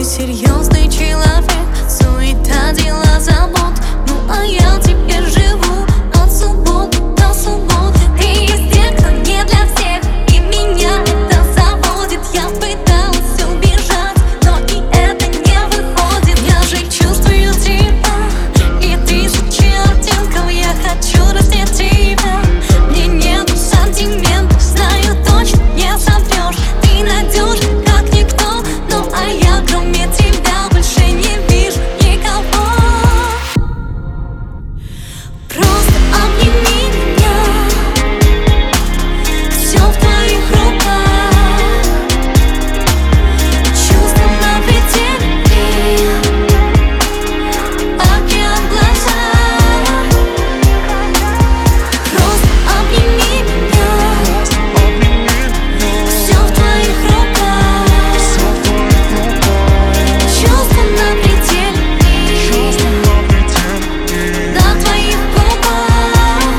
серьезный человек, суета, дела, забот. Ну а я теперь живу от субботы до субботы. Ты есть те, кто не для всех, и меня это заводит. Я пыталась убежать, но и это не выходит. Я же чувствую тебя, и тысячи оттенков. Я хочу раздеть тебя, мне нету сантиментов. Знаю точно, не соврешь, ты надежен как никто. Ну а я кроме тебя больше не вижу никого. Просто обними меня, все в твоих руках. Чувства на пределе, океан в глазах. Просто обними меня, все в твоих руках. Чувства на пределе, на твоих губах.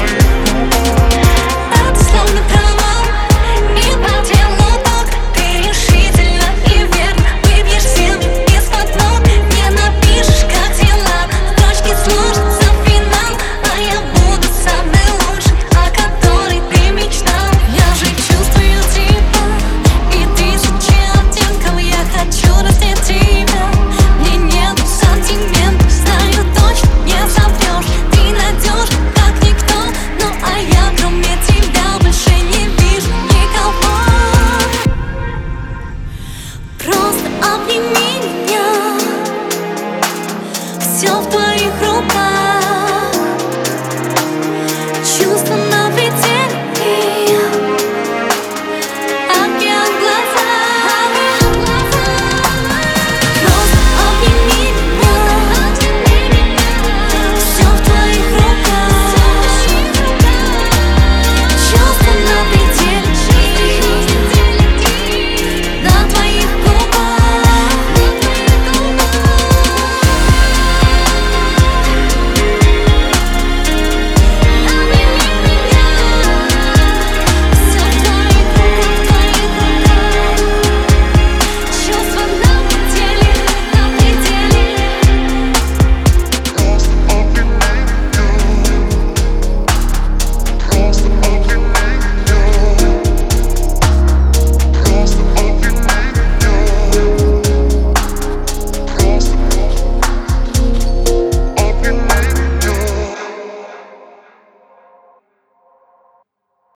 Это словно провал, и по телу ток. Ты решительно и верно выбьешь силы из-под ног. Не напишешь, как дела, строчки сложатся в финал. А я буду самый лучший, о которой ты мечтал. Я же чувствую тебя, и тысячи оттенков. Я хочу раздеть тебя, мне нету сантиментов. Знаю точно, не соврешь, ты надежен как никто. Ну а я кроме тебя больше не вижу никого. Просто обними меня, все в твоих руках.